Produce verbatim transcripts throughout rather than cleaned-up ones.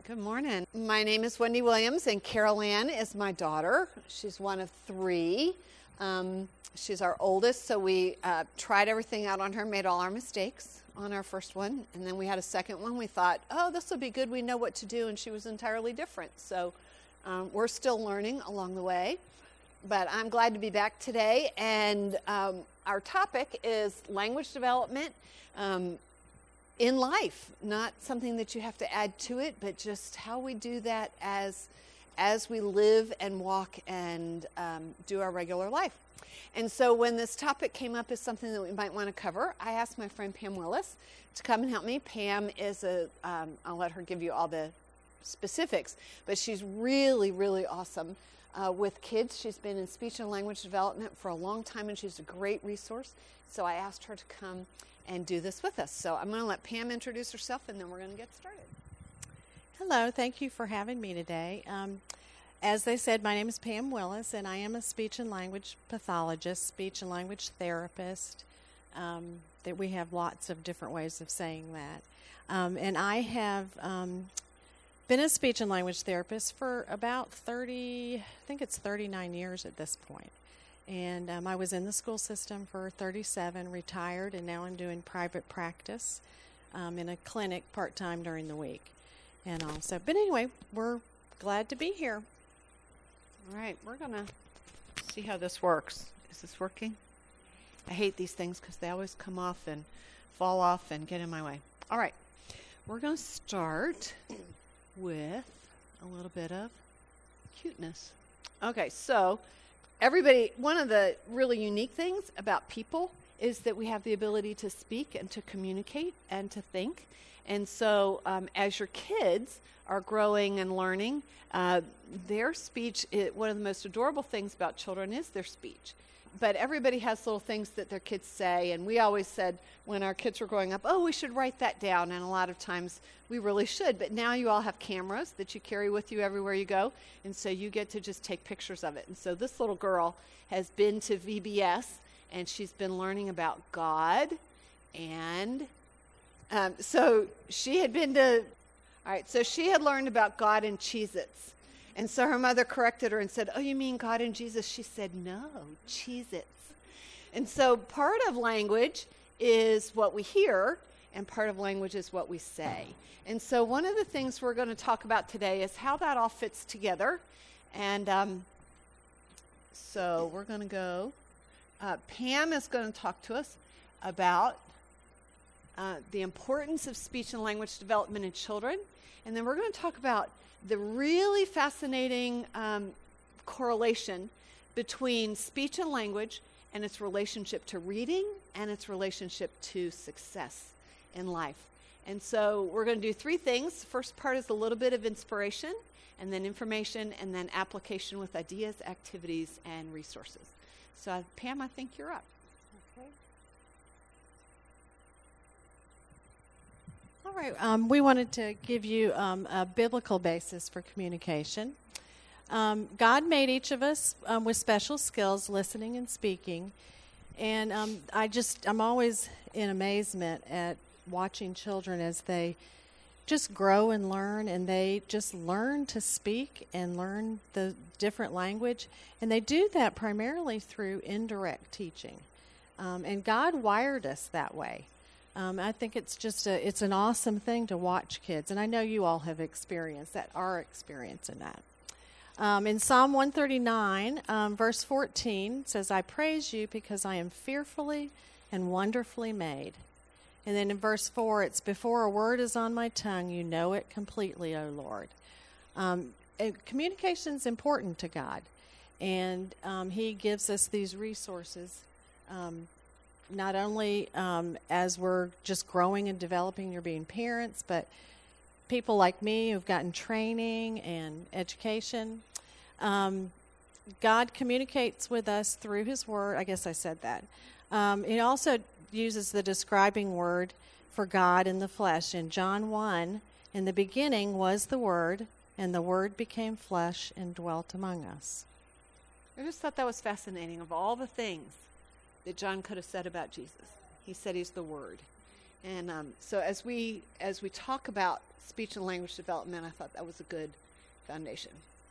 Good morning. My name is Wendy Williams, and Carol Ann is my daughter. She's one of three. Um, she's our oldest, so we uh, tried everything out on her, made all our mistakes on our first one, and then we had a second one. We thought, oh, this will be good. We know what to do, and she was entirely different. So um, we're still learning along the way, but I'm glad to be back today, and um, our topic is language development. Um, in life, not something that you have to add to it, but just how we do that as as we live and walk and um, do our regular life. And so when this topic came up as something that we might want to cover, I asked my friend Pam Willis to come and help me. Pam is a, um, I'll let her give you all the specifics, but she's really, really awesome uh, with kids. She's been in speech and language development for a long time, and she's a great resource. So I asked her to come and do this with us. So I'm going to let Pam introduce herself, and then we're going to get started. Hello, thank you for having me today. Um, as they said, my name is Pam Willis, and I am a speech and language pathologist, speech and language therapist. Um, that we have lots of different ways of saying that. Um, and I have um, been a speech and language therapist for about thirty, I think it's thirty-nine years at this point. And um, I was in the school system for thirty-seven, retired, and now I'm doing private practice um, in a clinic part-time during the week. And also, but anyway, we're glad to be here. All right, we're going to see how this works. Is this working? I hate these things because they always come off and fall off and get in my way. All right, we're going to start with a little bit of cuteness. Okay, so everybody, one of the really unique things about people is that we have the ability to speak and to communicate and to think. And so um, as your kids are growing and learning, uh, their speech, is, one of the most adorable things about children is their speech. But everybody has little things that their kids say, and we always said when our kids were growing up, oh, we should write that down, and a lot of times we really should. But now you all have cameras that you carry with you everywhere you go, and so you get to just take pictures of it. And so this little girl has been to V B S, and she's been learning about God, and um, so she had been to, all right, so she had learned about God and Cheez-Its. And so her mother corrected her and said, oh, you mean God and Jesus? She said, no, Cheez-Its. And so part of language is what we hear, and part of language is what we say. And so one of the things we're going to talk about today is how that all fits together. And um, so we're going to go, uh, Pam is going to talk to us about uh, the importance of speech and language development in children. And then we're going to talk about the really fascinating um, correlation between speech and language and its relationship to reading and its relationship to success in life. And so we're going to do three things. First part is a little bit of inspiration, and then information, and then application with ideas, activities, and resources. So uh, Pam, I think you're up. Okay. All right, um, we wanted to give you um, a biblical basis for communication. Um, God made each of us um, with special skills, listening and speaking. And um, I just, I'm always in amazement at watching children as they just grow and learn, and they just learn to speak and learn the different language. And they do that primarily through indirect teaching. Um, and God wired us that way. Um, I think it's just a, it's an awesome thing to watch kids, and I know you all have experienced that, are experiencing that. Um, in Psalm one thirty-nine, um, verse fourteen, says, I praise you because I am fearfully and wonderfully made. And then in verse four, it's, before a word is on my tongue, you know it completely, O Lord. Um, communication is important to God, and um, he gives us these resources um not only um, as we're just growing and developing, you're being parents, but people like me who've gotten training and education. Um, God communicates with us through his word. I guess I said that. Um, he also uses the describing word for God in the flesh. In John one, in the beginning was the Word, and the Word became flesh and dwelt among us. I just thought that was fascinating. Of all the things that John could have said about Jesus, he said he's the Word. And um, so as we as we talk about speech and language development, I thought that was a good foundation.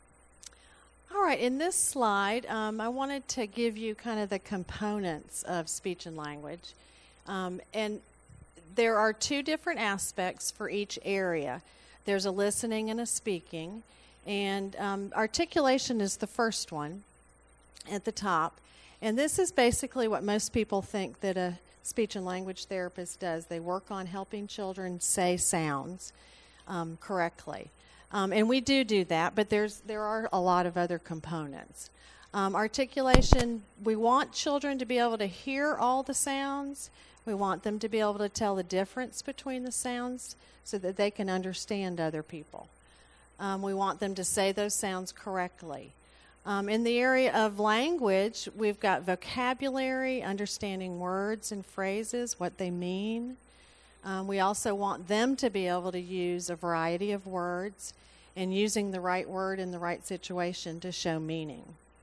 All right, in this slide, um, I wanted to give you kind of the components of speech and language. Um, and there are two different aspects for each area. There's a listening and a speaking. And um, articulation is the first one at the top. And this is basically what most people think that a speech and language therapist does. They work on helping children say sounds um, correctly. Um, and we do do that, but there's there are a lot of other components. Um, articulation, we want children to be able to hear all the sounds. We want them to be able to tell the difference between the sounds so that they can understand other people. Um, we want them to say those sounds correctly. Um, in the area of language, we've got vocabulary, understanding words and phrases, what they mean. Um, we also want them to be able to use a variety of words and using the right word in the right situation to show meaning.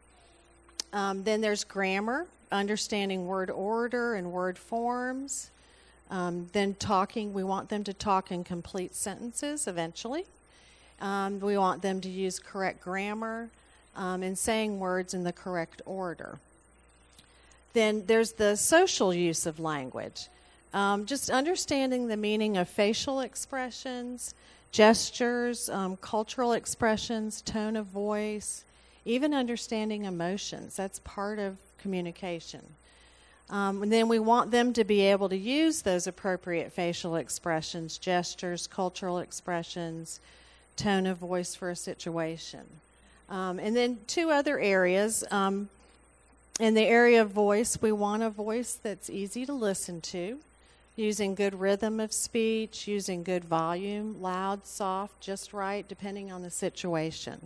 Um, then there's grammar, understanding word order and word forms. Um, then talking, we want them to talk in complete sentences eventually. Um, we want them to use correct grammar um, and saying words in the correct order. Then there's the social use of language. Um, just understanding the meaning of facial expressions, gestures, um, cultural expressions, tone of voice, even understanding emotions. That's part of communication. Um, and then we want them to be able to use those appropriate facial expressions, gestures, cultural expressions, tone of voice for a situation. Um, and then two other areas. Um, in the area of voice, we want a voice that's easy to listen to, using good rhythm of speech, using good volume, loud, soft, just right, depending on the situation.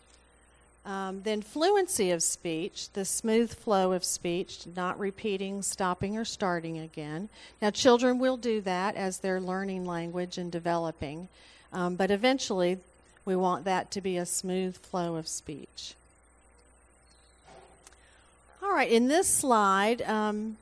Um, then fluency of speech, the smooth flow of speech, not repeating, stopping, or starting again. Now, children will do that as they're learning language and developing, um, but eventually we want that to be a smooth flow of speech. All right, in this slide, um,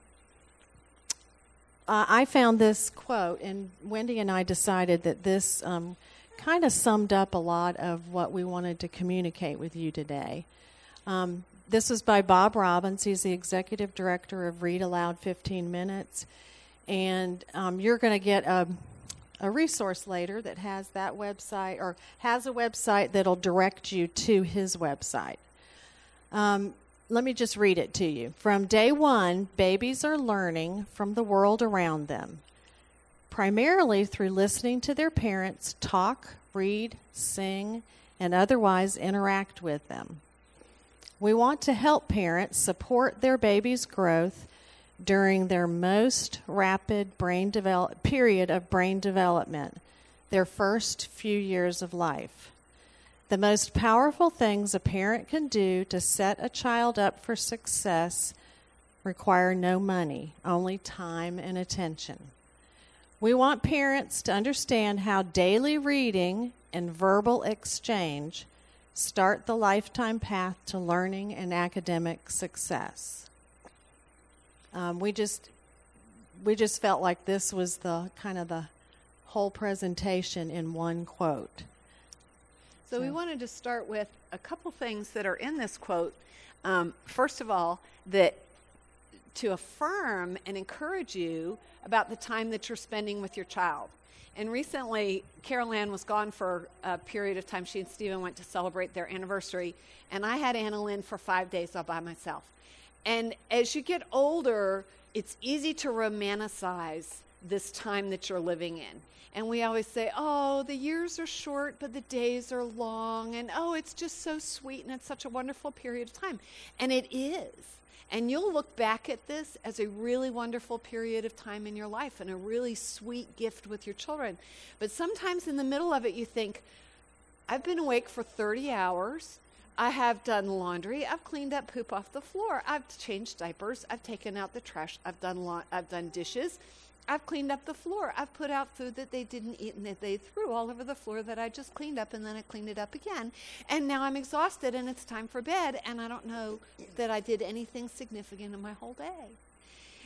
uh, I found this quote, and Wendy and I decided that this um, kind of summed up a lot of what we wanted to communicate with you today. Um, this was by Bob Robbins. He's the executive director of Read Aloud fifteen minutes. And um, you're going to get a, a resource later that has that website, or has a website that'll direct you to his website. Um, let me just read it to you. From day one, babies are learning from the world around them, primarily through listening to their parents talk, read, sing, and otherwise interact with them. We want to help parents support their baby's growth during their most rapid brain develop period of brain development, their first few years of life. The most powerful things a parent can do to set a child up for success require no money, only time and attention. We want parents to understand how daily reading and verbal exchange start the lifetime path to learning and academic success. Um, we just we just felt like this was the kind of the whole presentation in one quote. So, so we wanted to start with a couple things that are in this quote. Um, first of all, that to affirm and encourage you about the time that you're spending with your child. And recently, Carol Ann was gone for a period of time. She and Stephen went to celebrate their anniversary, and I had Anna Lynn for five days all by myself. And as you get older, it's easy to romanticize this time that you're living in. And we always say, oh, the years are short, but the days are long. And, oh, it's just so sweet, and it's such a wonderful period of time. And it is. And you'll look back at this as a really wonderful period of time in your life and a really sweet gift with your children. But sometimes in the middle of it, you think, I've been awake for thirty hours. I have done laundry. I've cleaned up poop off the floor. I've changed diapers. I've taken out the trash. I've done la- I've done dishes. I've cleaned up the floor. I've put out food that they didn't eat and that they threw all over the floor that I just cleaned up, and then I cleaned it up again. And now I'm exhausted and it's time for bed, and I don't know that I did anything significant in my whole day.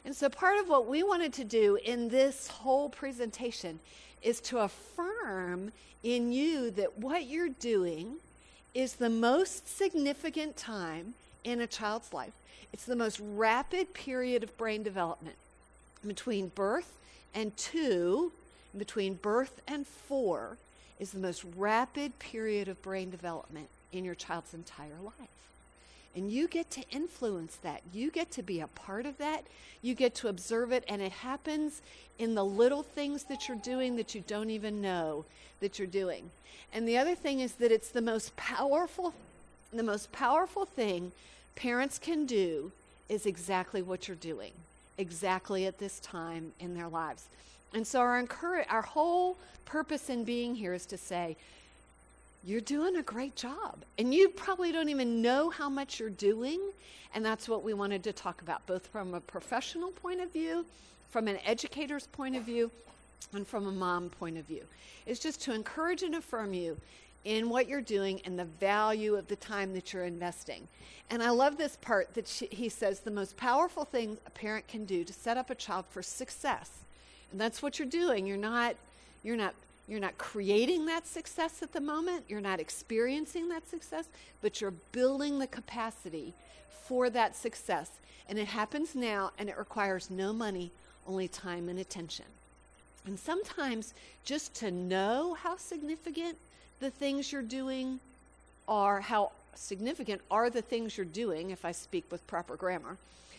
And so part of what we wanted to do in this whole presentation is to affirm in you that what you're doing is the most significant time in a child's life. It's the most rapid period of brain development. Between birth and two, between birth and four, is the most rapid period of brain development in your child's entire life. And you get to influence that. You get to be a part of that. You get to observe it, and it happens in the little things that you're doing that you don't even know that you're doing. And the other thing is that it's the most powerful, the most powerful thing parents can do is exactly what you're doing, exactly at this time in their lives. And so our encourage, our whole purpose in being here is to say, you're doing a great job. And you probably don't even know how much you're doing. And that's what we wanted to talk about, both from a professional point of view, from an educator's point of view, and from a mom point of view. It's just to encourage and affirm you in what you're doing and the value of the time that you're investing. And I love this part that she, he says, the most powerful thing a parent can do to set up a child for success. And that's what you're doing. You're not, you're not, you're not creating that success at the moment. You're not experiencing that success, but you're building the capacity for that success. And it happens now, and it requires no money, only time and attention. And sometimes just to know how significant the things you're doing are, how significant are the things you're doing, if I speak with proper grammar,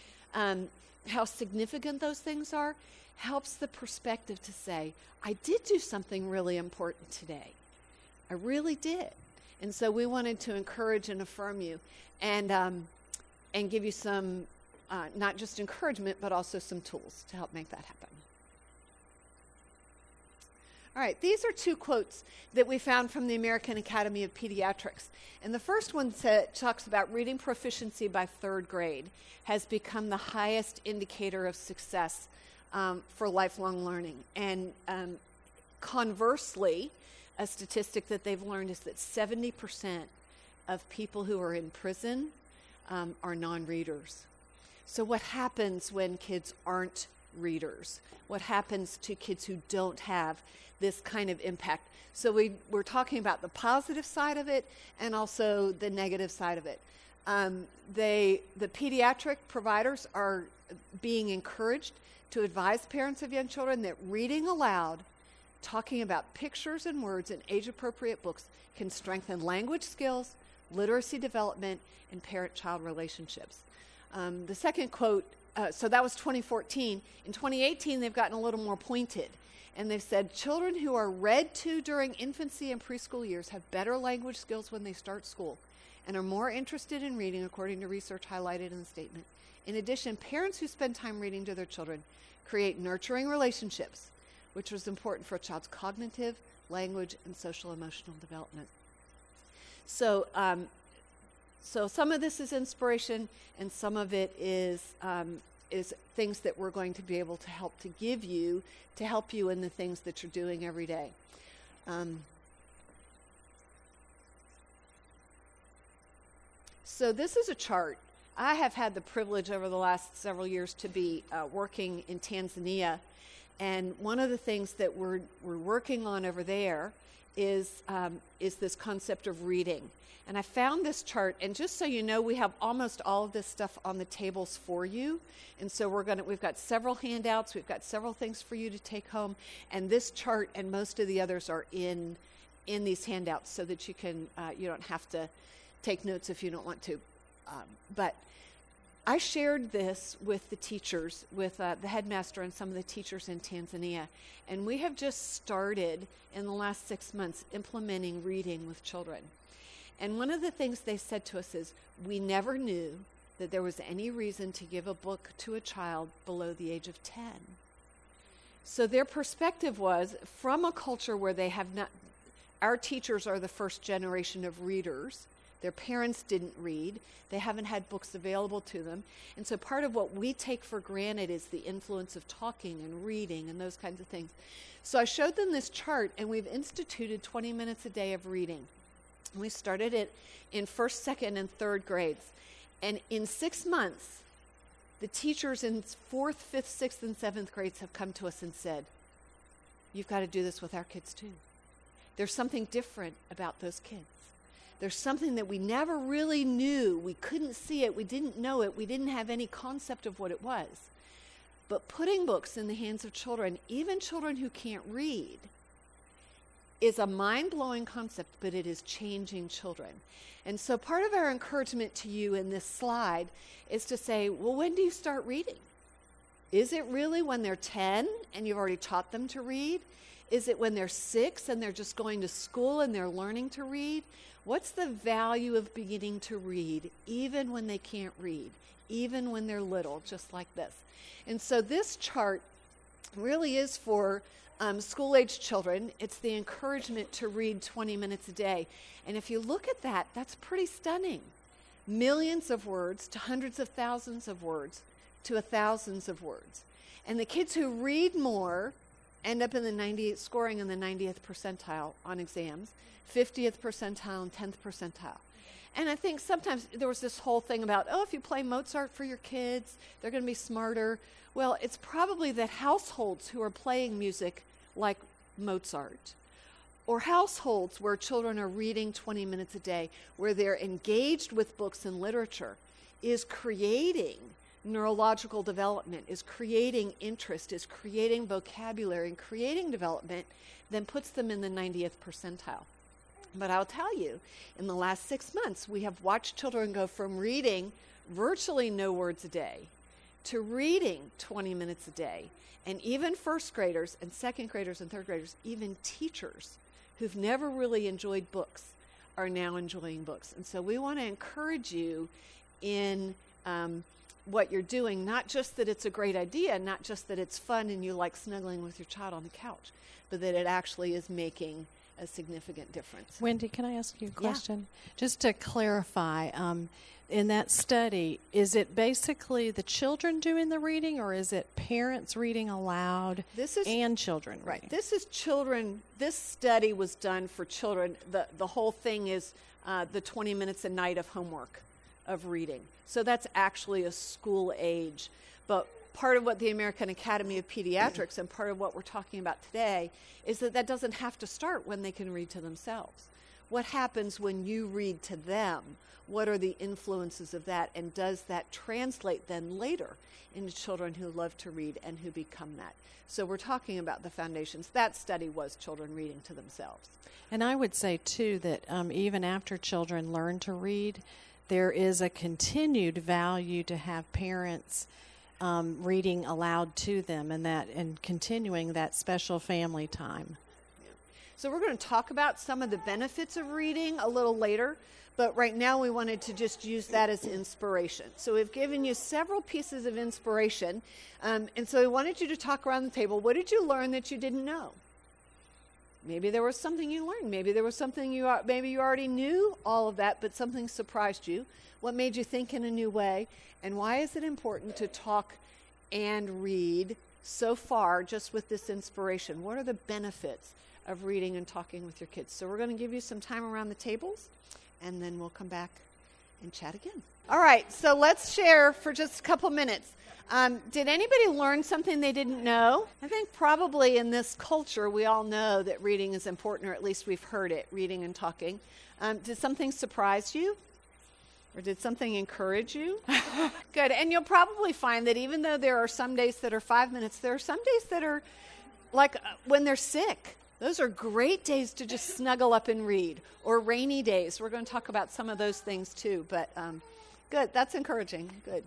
um, how significant those things are, helps the perspective to say, I did do something really important today. I really did. And so we wanted to encourage and affirm you and um, and give you some, uh, not just encouragement, but also some tools to help make that happen. All right, these are two quotes that we found from the American Academy of Pediatrics. And the first one sa- talks about reading proficiency by third grade has become the highest indicator of success um, for lifelong learning. And um, conversely, a statistic that they've learned is that seventy percent of people who are in prison um, are non-readers. So what happens when kids aren't readers? What happens to kids who don't have this kind of impact? So we, we're talking about the positive side of it and also the negative side of it. Um, they, the pediatric providers are being encouraged to advise parents of young children that reading aloud, talking about pictures and words in age-appropriate books can strengthen language skills, literacy development, and parent-child relationships. Um, the second quote, uh, so that was twenty fourteen. In twenty eighteen, they've gotten a little more pointed. And they've said children who are read to during infancy and preschool years have better language skills when they start school and are more interested in reading, according to research highlighted in the statement. In addition, parents who spend time reading to their children create nurturing relationships, which was important for a child's cognitive, language, and social emotional development. So, um, so some of this is inspiration, and some of it is um, is things that we're going to be able to help to give you, to help you in the things that you're doing every day. Um, so this is a chart. I have had the privilege over the last several years to be uh, working in Tanzania, and one of the things that we're we're working on over there is um, is this concept of reading. And I found this chart, and just so you know, we have almost all of this stuff on the tables for you. And so we're gonna, we've got several handouts, we've got several things for you to take home, and this chart and most of the others are in in these handouts so that you can, uh, you don't have to take notes if you don't want to. Um, but I shared this with the teachers, with uh, the headmaster and some of the teachers in Tanzania, and we have just started in the last six months implementing reading with children. And one of the things they said to us is, we never knew that there was any reason to give a book to a child below the age of ten. So their perspective was, from a culture where they have not, our teachers are the first generation of readers. Their parents didn't read. They haven't had books available to them. And so part of what we take for granted is the influence of talking and reading and those kinds of things. So I showed them this chart, and we've instituted twenty minutes a day of reading. We started it in first, second, and third grades. And in six months, the teachers in fourth, fifth, sixth, and seventh grades have come to us and said, you've got to do this with our kids too. There's something different about those kids. There's something that we never really knew. We couldn't see it. We didn't know it. We didn't have any concept of what it was. But putting books in the hands of children, even children who can't read, is a mind-blowing concept, but it is changing children. And so part of our encouragement to you in this slide is to say, well, when do you start reading? Is it really when they're ten and you've already taught them to read? Is it when they're six and they're just going to school and they're learning to read? What's the value of beginning to read even when they can't read, even when they're little, just like this? And so this chart really is for um, school-age children. It's the encouragement to read twenty minutes a day. And if you look at that, that's pretty stunning. Millions of words to hundreds of thousands of words to a thousands of words. And the kids who read more end up in the ninety-eighth, scoring in the ninetieth percentile on exams, fiftieth percentile and tenth percentile. And I think sometimes there was this whole thing about, oh, if you play Mozart for your kids, they're going to be smarter. Well, it's probably that households who are playing music like Mozart, or households where children are reading twenty minutes a day, where they're engaged with books and literature, is creating neurological development, is creating interest, is creating vocabulary, and creating development, then puts them in the ninetieth percentile. But I'll tell you, in the last six months, we have watched children go from reading virtually no words a day to reading twenty minutes a day. And even first graders and second graders and third graders, even teachers who've never really enjoyed books are now enjoying books. And so we want to encourage you in um, what you're doing, not just that it's a great idea, not just that it's fun and you like snuggling with your child on the couch, but that it actually is making a significant difference. Wendy, can I ask you a Yeah. question? Just to clarify, um, in that study, is it basically the children doing the reading, or is it parents reading aloud This is and children right. reading? This is children. This study was done for children. The the whole thing is uh, the twenty minutes a night of homework, of reading. So that's actually a school age. But part of what the American Academy of Pediatrics and part of what we're talking about today is that that doesn't have to start when they can read to themselves. What happens when you read to them? What are the influences of that? And does that translate then later into children who love to read and who become that? So we're talking about the foundations. That study was children reading to themselves. And I would say, too, that um, even after children learn to read, there is a continued value to have parents um, reading aloud to them, and that and continuing that special family time. So we're going to talk about some of the benefits of reading a little later, but right now we wanted to just use that as inspiration. So we've given you several pieces of inspiration, um, and so we wanted you to talk around the table. What did you learn that you didn't know? Maybe there was something you learned. Maybe there was something you maybe you already knew all of that, but something surprised you. What made you think in a new way? And why is it important to talk and read so far just with this inspiration? What are the benefits of reading and talking with your kids? So we're going to give you some time around the tables, and then we'll come back and chat again. All right, so let's share for just a couple minutes. Um, did anybody learn something they didn't know? I think probably in this culture we all know that reading is important, or at least we've heard it, reading and talking. Um, did something surprise you? Or did something encourage you? Good, and you'll probably find that even though there are some days that are five minutes, there are some days that are like uh, when they're sick. Those are great days to just snuggle up and read, or rainy days. We're going to talk about some of those things too, but um, good, that's encouraging, good.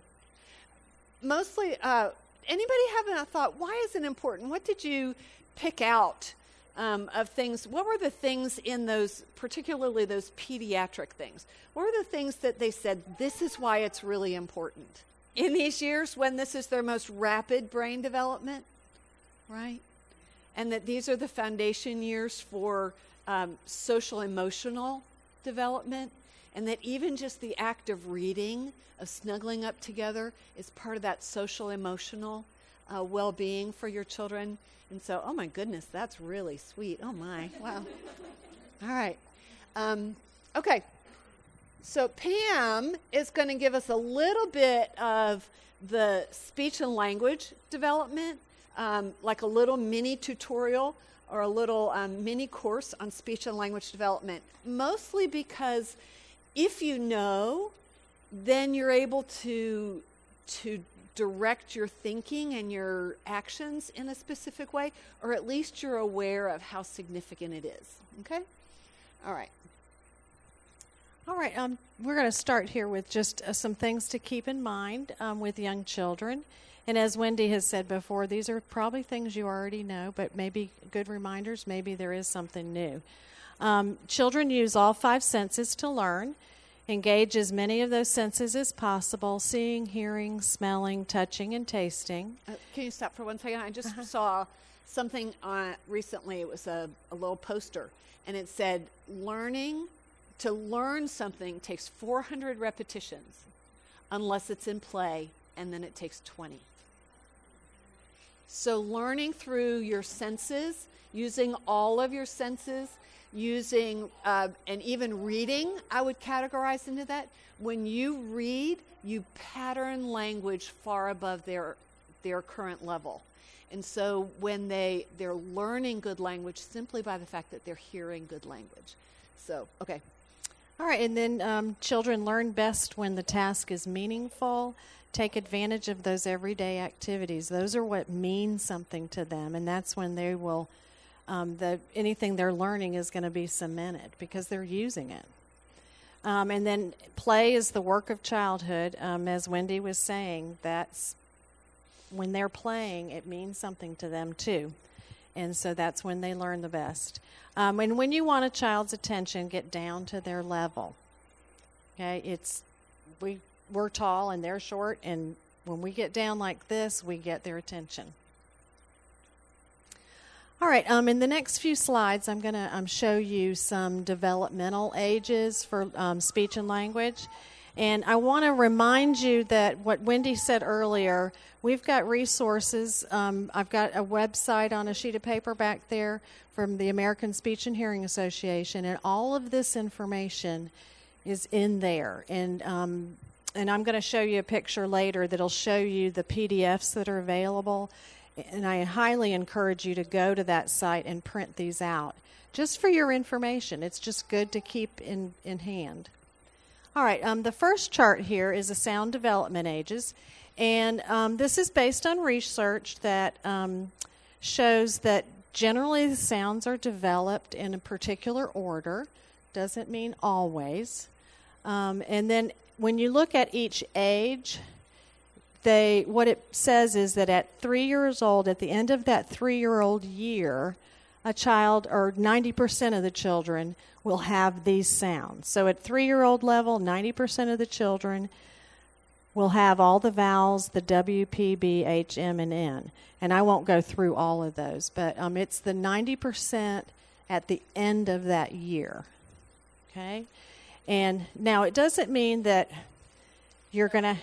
Mostly, uh, anybody have a thought, why is it important? What did you pick out um, of things? What were the things in those, particularly those pediatric things? What were the things that they said, this is why it's really important? In these years when this is their most rapid brain development, right? And that these are the foundation years for um, social emotional development, and that even just the act of reading, of snuggling up together, is part of that social emotional uh, well-being for your children. And so, oh my goodness, that's really sweet. Oh my, wow. All right. Um, okay. So Pam is going to give us a little bit of the speech and language development, um, like a little mini tutorial or a little um, mini course on speech and language development, mostly because if you know, then you're able to to direct your thinking and your actions in a specific way, or at least you're aware of how significant it is. Okay? All right. All right, um, we're going to start here with just uh, some things to keep in mind um, with young children. And as Wendy has said before, these are probably things you already know, but maybe good reminders, maybe there is something new. Um, children use all five senses to learn. Engage as many of those senses as possible: seeing, hearing, smelling, touching, and tasting. Uh, can you stop for one second? I just Uh-huh. saw something uh, recently. It was a, a little poster, and it said, learning, to learn something takes four hundred repetitions unless it's in play, and then it takes twenty. So learning through your senses, using all of your senses, using, uh, and even reading, I would categorize into that. When you read, you pattern language far above their their current level. And so when they, they're learning good language simply by the fact that they're hearing good language. So, okay. All right, and then um, children learn best when the task is meaningful. Take advantage of those everyday activities. Those are what mean something to them, and that's when they will, um, the anything they're learning is going to be cemented because they're using it. Um, and then play is the work of childhood. Um, as Wendy was saying, that's when they're playing, it means something to them too. And so that's when they learn the best. Um, and when you want a child's attention, get down to their level. Okay, it's we we're tall and they're short, and when we get down like this, we get their attention. All right, um, in the next few slides, I'm going to um, show you some developmental ages for um, speech and language. And I want to remind you that what Wendy said earlier, we've got resources. Um, I've got a website on a sheet of paper back there from the American Speech and Hearing Association, and all of this information is in there. And um, and I'm going to show you a picture later that'll show you the P D Fs that are available. And I highly encourage you to go to that site and print these out, just for your information. It's just good to keep in, in hand. All right, um, the first chart here is the sound development ages, and um, this is based on research that um, shows that generally the sounds are developed in a particular order. Doesn't mean always. Um, and then when you look at each age, they what it says is that at three years old, at the end of that three-year-old year, a child, or ninety percent of the children, will have these sounds. So at three-year-old level, ninety percent of the children will have all the vowels, the W, P, B, H, M, and N. And I won't go through all of those, but um, it's the ninety percent at the end of that year. Okay? And now it doesn't mean that you're going to...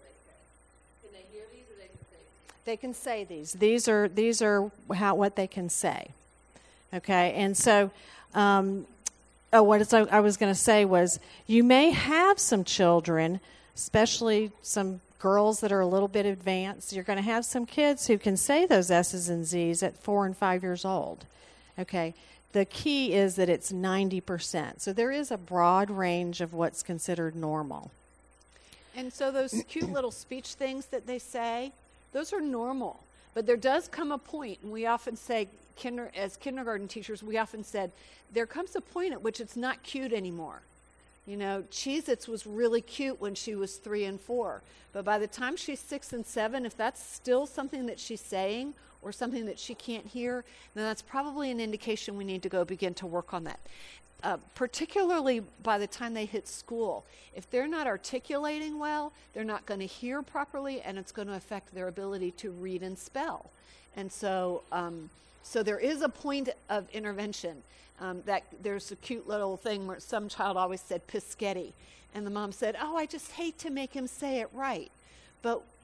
They can say these. These are these are how what they can say. Okay, and so um, oh, what is, I was going to say was you may have some children, especially some girls that are a little bit advanced. You're going to have some kids who can say those S's and Z's at four and five years old. Okay, the key is that it's ninety percent. So there is a broad range of what's considered normal. And so those cute little speech things that they say, those are normal. But there does come a point, and we often say, kinder, as kindergarten teachers, we often said, there comes a point at which it's not cute anymore. You know, Cheez-Its was really cute when she was three and four. But by the time she's six and seven, if that's still something that she's saying or something that she can't hear, then that's probably an indication we need to go begin to work on that. Uh, particularly by the time they hit school. If they're not articulating well, they're not going to hear properly, and it's going to affect their ability to read and spell. And so um, so there is a point of intervention. Um, that there's a cute little thing where some child always said Pischetti, and the mom said, oh, I just hate to make him say it right. But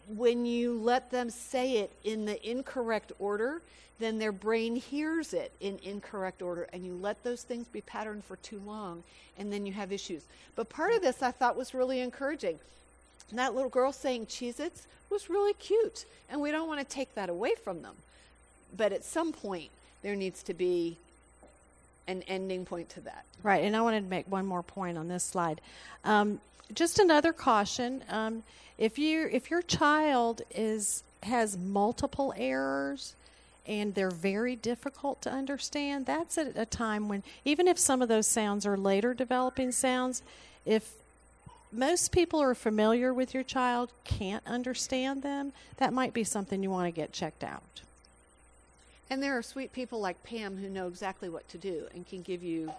when you let them say it in the incorrect order, then their brain hears it in incorrect order, and you let those things be patterned for too long, and then you have issues. But part of this I thought was really encouraging. That little girl saying Cheez-Its was really cute, and we don't want to take that away from them. But at some point, there needs to be an ending point to that. Right, and I wanted to make one more point on this slide. Um, just another caution. Um, if you if your child is has multiple errors and they're very difficult to understand, that's at a time when, even if some of those sounds are later developing sounds, if most people are familiar with your child, can't understand them, that might be something you want to get checked out. And there are sweet people like Pam who know exactly what to do and can give you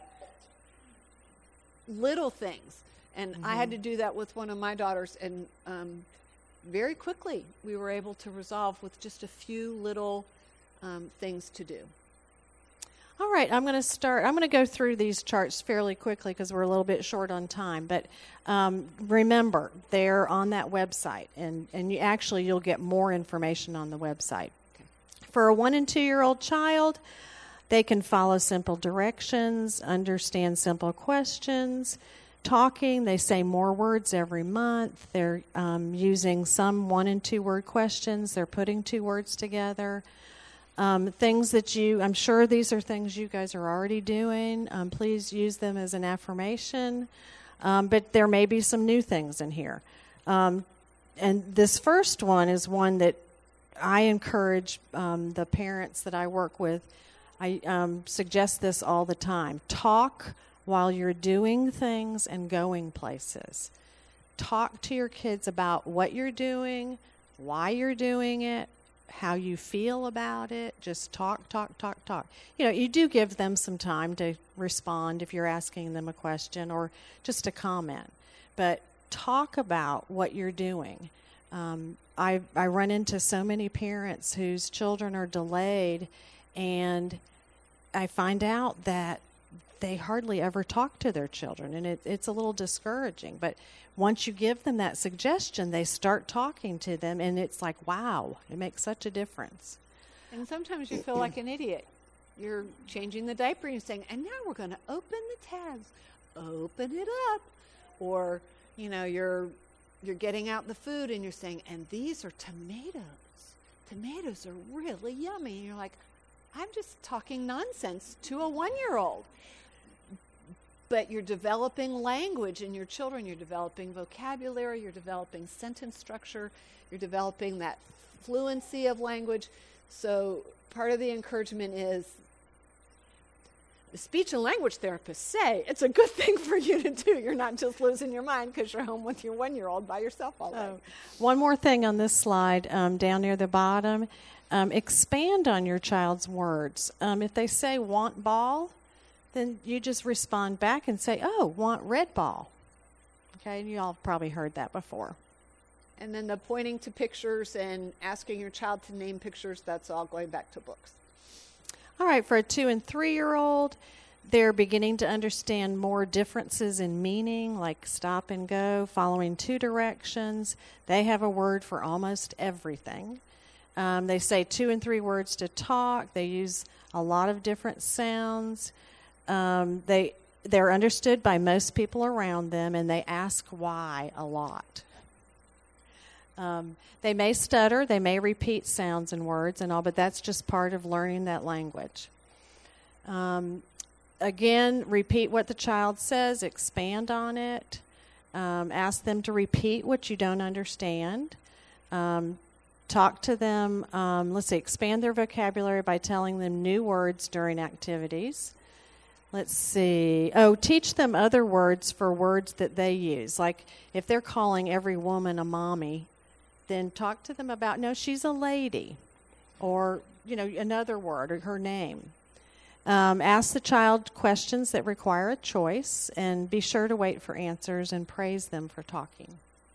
little things. And mm-hmm. I had to do that with one of my daughters, and um, very quickly we were able to resolve with just a few little um, things to do. All right, I'm going to start. I'm going to go through these charts fairly quickly because we're a little bit short on time. But um, remember, they're on that website, and, and you actually you'll get more information on the website. Okay. For a one and two-year-old child, they can follow simple directions, understand simple questions, talking. They say more words every month. They're um, using some one and two-word questions. They're putting two words together. Um, things that you, I'm sure these are things you guys are already doing. Um, please use them as an affirmation. Um, but there may be some new things in here. Um, and this first one is one that I encourage um, the parents that I work with. I um, suggest this all the time. Talk while you're doing things and going places. Talk to your kids about what you're doing, why you're doing it, how you feel about it. Just talk, talk, talk, talk. You know, you do give them some time to respond if you're asking them a question or just a comment. But talk about what you're doing. Um, I, I run into so many parents whose children are delayed, and I find out that they hardly ever talk to their children, and it, it's a little discouraging. But once you give them that suggestion, they start talking to them, and it's like, wow, it makes such a difference. And sometimes you feel like an idiot. You're changing the diaper, and you're saying, and now we're going to open the tabs. Open it up. Or, you know, you're you're getting out the food, and you're saying, and these are tomatoes. Tomatoes are really yummy. And you're like, I'm just talking nonsense to a one-year-old. But you're developing language in your children. You're developing vocabulary. You're developing sentence structure. You're developing that fluency of language. So part of the encouragement is the speech and language therapists say it's a good thing for you to do. You're not just losing your mind because you're home with your one-year-old by yourself all day. Oh. One more thing on this slide, um, down near the bottom. Um, expand on your child's words. Um, if they say want ball, then you just respond back and say, oh, want red ball. Okay, and you all have probably heard that before. And then the pointing to pictures and asking your child to name pictures, that's all going back to books. All right, for a two- and three-year-old, they're beginning to understand more differences in meaning, like stop and go, following two directions. They have a word for almost everything. Um, they say two and three words to talk. They use a lot of different sounds. Um, they, they're understood by most people around them, and they ask why a lot. Um, they may stutter. They may repeat sounds and words and all, but that's just part of learning that language. Um, again, repeat what the child says. Expand on it. Um, ask them to repeat what you don't understand. Um, Talk to them, um, let's see, expand their vocabulary by telling them new words during activities. Let's see. Oh, teach them other words for words that they use. Like if they're calling every woman a mommy, then talk to them about, no, she's a lady. Or, you know, another word or her name. Um, ask the child questions that require a choice, and be sure to wait for answers and praise them for talking.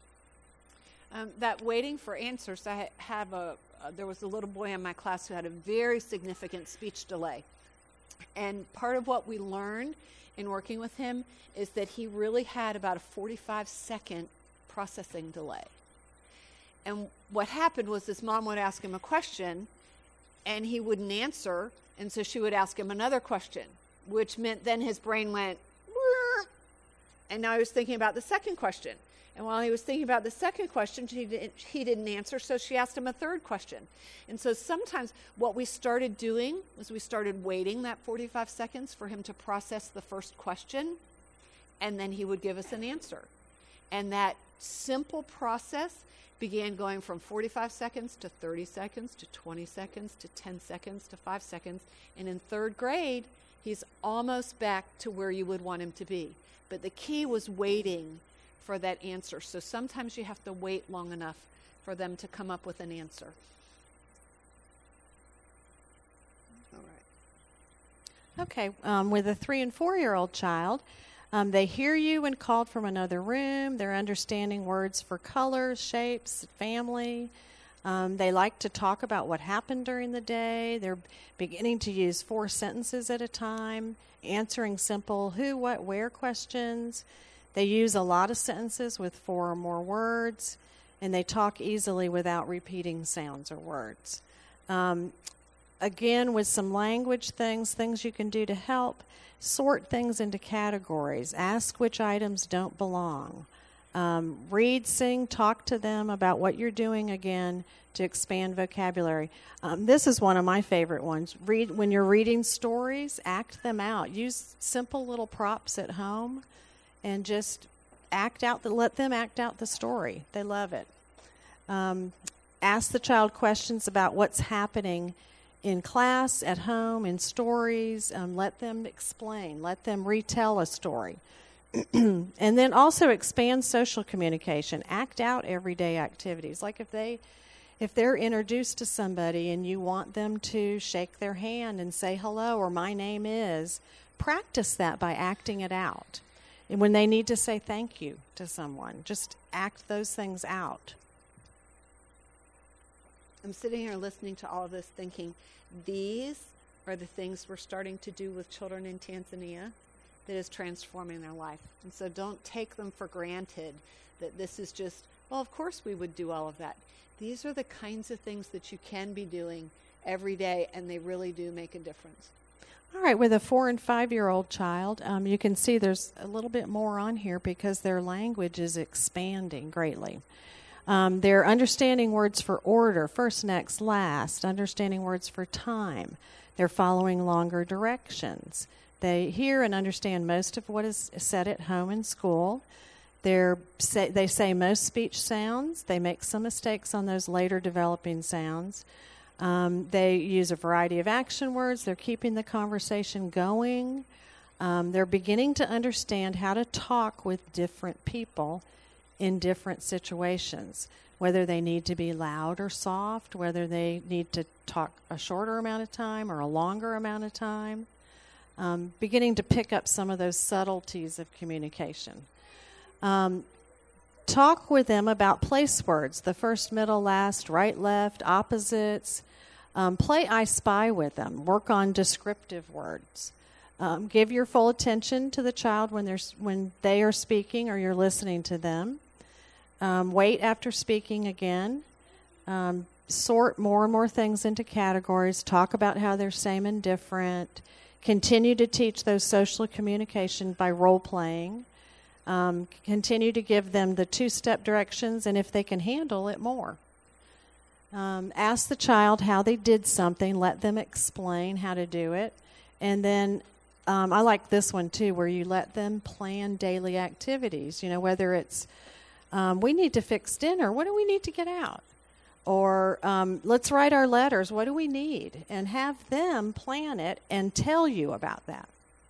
Um, that waiting for answers, I have a, uh, there was a little boy in my class who had a very significant speech delay. And part of what we learned in working with him is that he really had about a forty-five second processing delay. And what happened was his mom would ask him a question, and he wouldn't answer, and so she would ask him another question, which meant then his brain went, "Wah," and now he was thinking about the second question. And while he was thinking about the second question, he didn't, he didn't answer, so she asked him a third question. And so sometimes what we started doing was we started waiting that forty-five seconds for him to process the first question, and then he would give us an answer. And that simple process began going from forty-five seconds to thirty seconds to twenty seconds to ten seconds to five seconds. And in third grade, he's almost back to where you would want him to be. But the key was waiting for that answer. So sometimes you have to wait long enough for them to come up with an answer. All right. Okay, um, with a three and four-year-old child, um, they hear you when called from another room. They're understanding words for colors, shapes, family. Um, they like to talk about what happened during the day. They're beginning to use four sentences at a time, answering simple who, what, where questions. They use a lot of sentences with four or more words, and they talk easily without repeating sounds or words. Um, again, with some language things, things you can do to help, sort things into categories. Ask which items don't belong. Um, read, sing, talk to them about what you're doing again to expand vocabulary. Um, this is one of my favorite ones. Read when you're reading stories, act them out. Use simple little props at home and just act out the, let them act out the story. They love it. Um, ask the child questions about what's happening in class, at home, in stories. Um, let them explain. Let them retell a story. And then also expand social communication. Act out everyday activities. Like if they, if they're introduced to somebody and you want them to shake their hand and say hello or my name is, practice that by acting it out. And when they need to say thank you to someone, just act those things out. I'm sitting here listening to all of this thinking, these are the things we're starting to do with children in Tanzania that is transforming their life. And so don't take them for granted that this is just, well, of course we would do all of that. These are the kinds of things that you can be doing every day, and they really do make a difference. All right, with a four and five-year-old child, um, you can see there's a little bit more on here because their language is expanding greatly. Um, they're understanding words for order, first, next, last, understanding words for time. They're following longer directions. They hear and understand most of what is said at home and school. They're say, they say most speech sounds. They make some mistakes on those later developing sounds. Um, they use a variety of action words. They're keeping the conversation going. Um, they're beginning to understand how to talk with different people in different situations, whether they need to be loud or soft, whether they need to talk a shorter amount of time or a longer amount of time. Um, beginning to pick up some of those subtleties of communication. Um, talk with them about place words, the first, middle, last, right, left, opposites. Um, play I Spy with them. Work on descriptive words. Um, give your full attention to the child when they're when they are speaking or you're listening to them. Um, wait after speaking again. Um, sort more and more things into categories. Talk about how they're same and different. Continue to teach those social communication by role-playing. Um, continue to give them the two-step directions, and if they can handle it, more. Um, ask the child how they did something. Let them explain how to do it. And then um, I like this one, too, where you let them plan daily activities. You know, whether it's, um, we need to fix dinner. What do we need to get out? Or um, let's write our letters. What do we need? And have them plan it and tell you about that.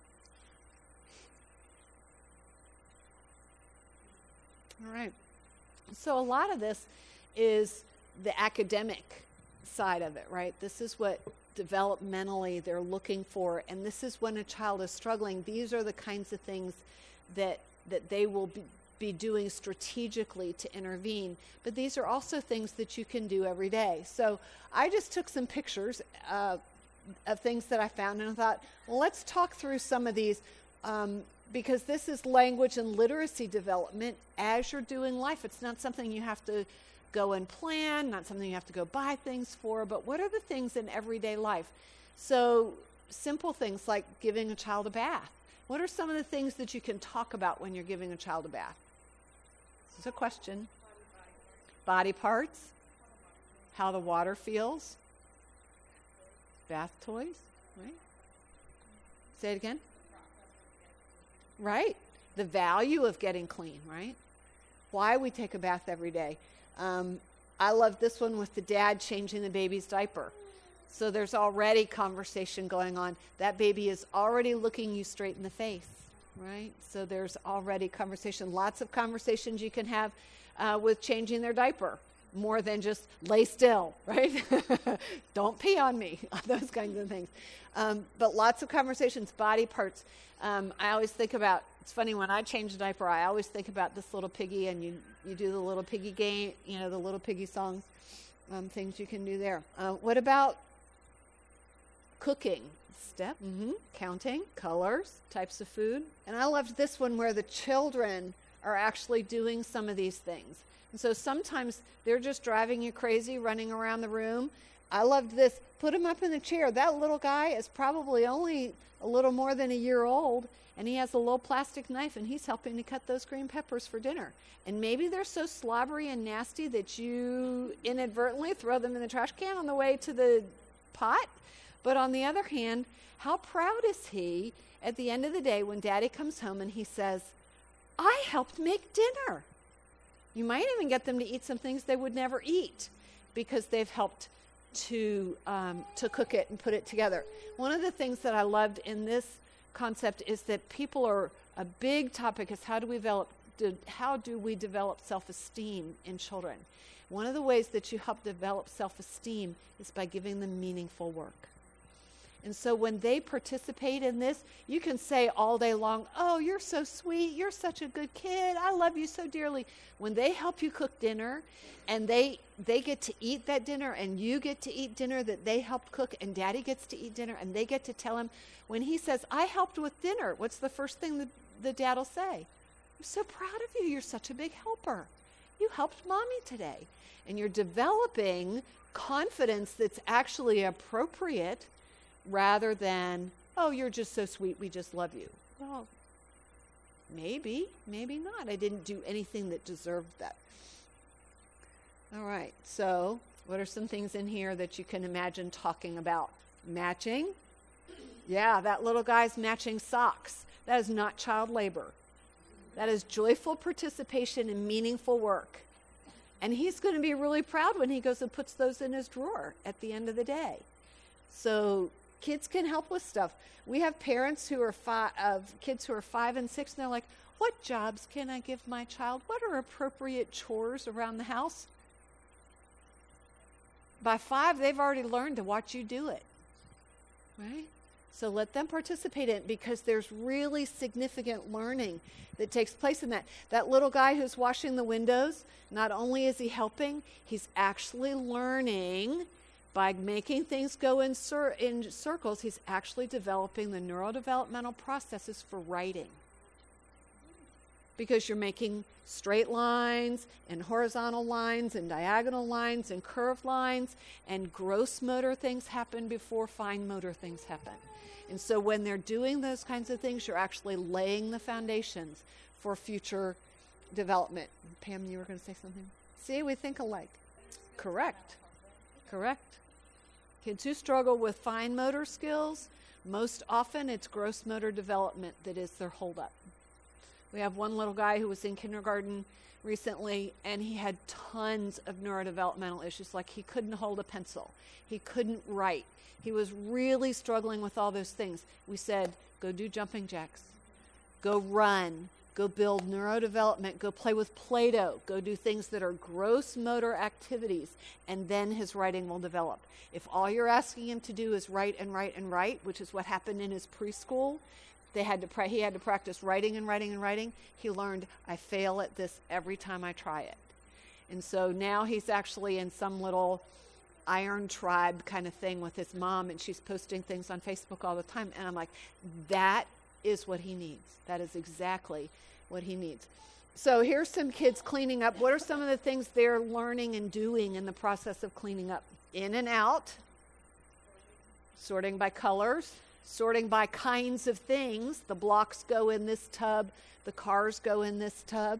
All right. So a lot of this is the academic side of it, right? This is what developmentally they're looking for. And this is when a child is struggling. These are the kinds of things that, that they will be, be doing strategically to intervene. But these are also things that you can do every day. So I just took some pictures uh, of things that I found, and I thought, well, let's talk through some of these um, because this is language and literacy development as you're doing life. It's not something you have to go and plan, not something you have to go buy things for, but what are the things in everyday life? So simple things like giving a child a bath. What are some of the things that you can talk about when you're giving a child a bath? This is a question. Body parts. How the water feels. Bath toys, right? Say it again. Right. The value of getting clean, right? Why we take a bath every day. Um, I love this one with the dad changing the baby's diaper. So there's already conversation going on. That baby is already looking you straight in the face, right? So there's already conversation. Lots of conversations you can have uh, with changing their diaper, more than just lay still, right? Don't pee on me, those kinds of things. Um, but lots of conversations, body parts. Um, I always think about, it's funny, when I change a diaper, I always think about this little piggy, and you, you do the little piggy game, you know, the little piggy songs, um, things you can do there. Uh, what about cooking? Step, mm-hmm. Counting, colors, types of food. And I loved this one where the children are actually doing some of these things. And so sometimes they're just driving you crazy, running around the room. I loved this. Put him up in the chair. That little guy is probably only a little more than a year old, and he has a little plastic knife, and he's helping to cut those green peppers for dinner. And maybe they're so slobbery and nasty that you inadvertently throw them in the trash can on the way to the pot. But on the other hand, how proud is he at the end of the day when Daddy comes home and he says, I helped make dinner. You might even get them to eat some things they would never eat because they've helped to um, to cook it and put it together. One of the things that I loved in this concept is that people are, a big topic is how do we develop, do, how do we develop self-esteem in children? One of the ways that you help develop self-esteem is by giving them meaningful work. And so when they participate in this, you can say all day long, oh, you're so sweet, you're such a good kid, I love you so dearly. When they help you cook dinner and they they get to eat that dinner and you get to eat dinner that they helped cook and Daddy gets to eat dinner and they get to tell him, when he says, I helped with dinner, what's the first thing the, the dad will say? I'm so proud of you, you're such a big helper. You helped Mommy today. And you're developing confidence that's actually appropriate rather than, oh, you're just so sweet, we just love you. Well, maybe, maybe not. I didn't do anything that deserved that. All right, so what are some things in here that you can imagine talking about? Matching. Yeah, that little guy's matching socks. That is not child labor. That is joyful participation in meaningful work. And he's going to be really proud when he goes and puts those in his drawer at the end of the day. So kids can help with stuff. We have parents who are five, of kids who are five and six, and they're like, what jobs can I give my child? What are appropriate chores around the house? By five, they've already learned to watch you do it, right? So let them participate in it because there's really significant learning that takes place in that. That little guy who's washing the windows, not only is he helping, he's actually learning. By making things go in, cir- in circles, he's actually developing the neurodevelopmental processes for writing. Because you're making straight lines and horizontal lines and diagonal lines and curved lines, and gross motor things happen before fine motor things happen. And so when they're doing those kinds of things, you're actually laying the foundations for future development. Pam, you were going to say something? See, we think alike. Correct. Correct. Kids who struggle with fine motor skills, most often it's gross motor development that is their holdup. We have one little guy who was in kindergarten recently, and he had tons of neurodevelopmental issues, like he couldn't hold a pencil. He couldn't write. He was really struggling with all those things. We said, go do jumping jacks. Go run. Go build neurodevelopment. Go play with Play-Doh. Go do things that are gross motor activities, and then his writing will develop. If all you're asking him to do is write and write and write, which is what happened in his preschool, they had to pra- he had to practice writing and writing and writing. He learned, I fail at this every time I try it. And so now he's actually in some little iron tribe kind of thing with his mom, and she's posting things on Facebook all the time. And I'm like, that is what he needs. That is exactly what he needs. So here's some kids cleaning up. What are some of the things they're learning and doing in the process of cleaning up? In and out, sorting by colors, sorting by kinds of things. The blocks go in this tub, the cars go in this tub.